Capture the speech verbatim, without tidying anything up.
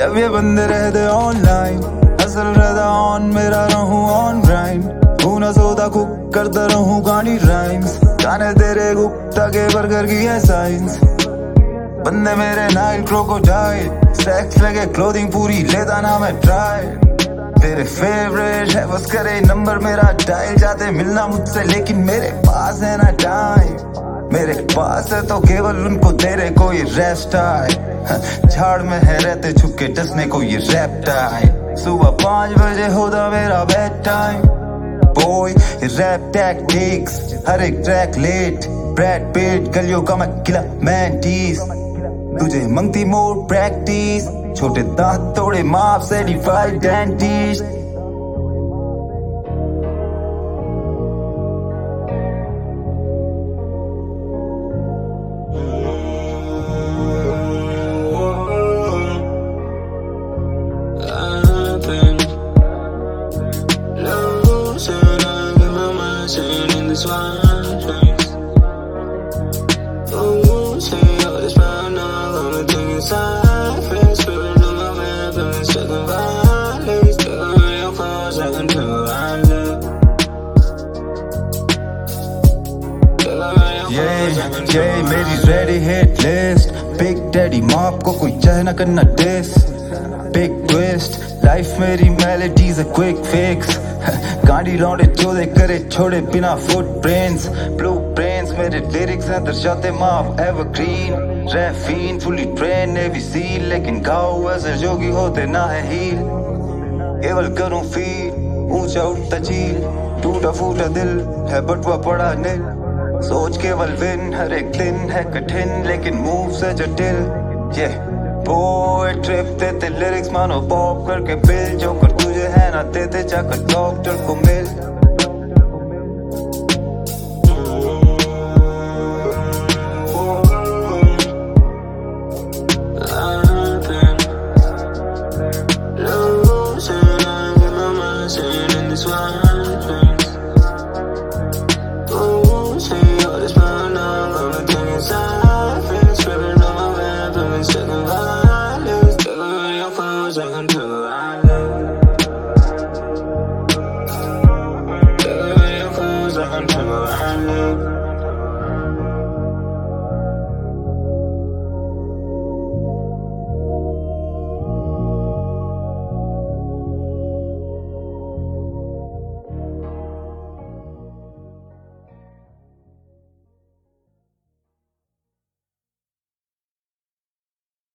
जब ये बंदे रहते ऑनलाइन, हसल रहता ऑन, मेरा रहूं ऑन ग्राइंड। हूं ना सोता कुक करता रहूं गाड़ी राइम्स, गाने तेरे गुप्ता के बर्गर की है साइंस। बंदे मेरे नाइल क्रोकोडाइल, सेक्स लगे क्लोथिंग पूरी लेता ना मैं ट्राई। तेरे फेवरेट है बस करे नंबर मेरा डायल, जाते मिलना मुझसे लेकिन मेरे पास है ना टाइम। मेरे पास है तो केवल उनको तेरे को ये रेस्ट आए, झाड़ में है रहते छुपके डसने को ये रैप टाइम। सुबह पाँच बजे होता मेरा बेड टाइम। बॉय ये रैप टैक्टिक्स, हर एक ट्रैक लेट, ब्रैड पिट गलियों का मैं किला मैंटीज। तुझे मंगती मोर प्रैक्टिस, छोटे दांत तोड़े माप सर्टिफाइड डेंटिस्ट। ये ये मेरी ready hit list, big daddy माप को कोई चाहे ना करना डिस। बिग ट्विस्ट लाइफ मेरी मेलोडीज है क्विक फिक्स, गाड़ी लौंडे चोदे करे छोड़े बिना फुटप्रिंट्स। ब्लू प्रिंट्स मेरे लिरिक्स हैं दर्शाते माफ एवरग्रीन। रैफीन फुली ट्रेन नेवी सील, लेकिन गाँव ऐसे जोगी होते ना है हील। केवल करूं फील ऊंचा उठता चील, टूटा फूटा दिल है बटवा पड़ा नील। सोच केवल विन हर एक दिन है कठिन, लेकिन मूव से जटिल। ये बॉय ट्रिप देते लिरिक्स मानो पॉप करके बिल, जो कर तुझे है ना देते जाकर डॉक्टर को मिल। Until I love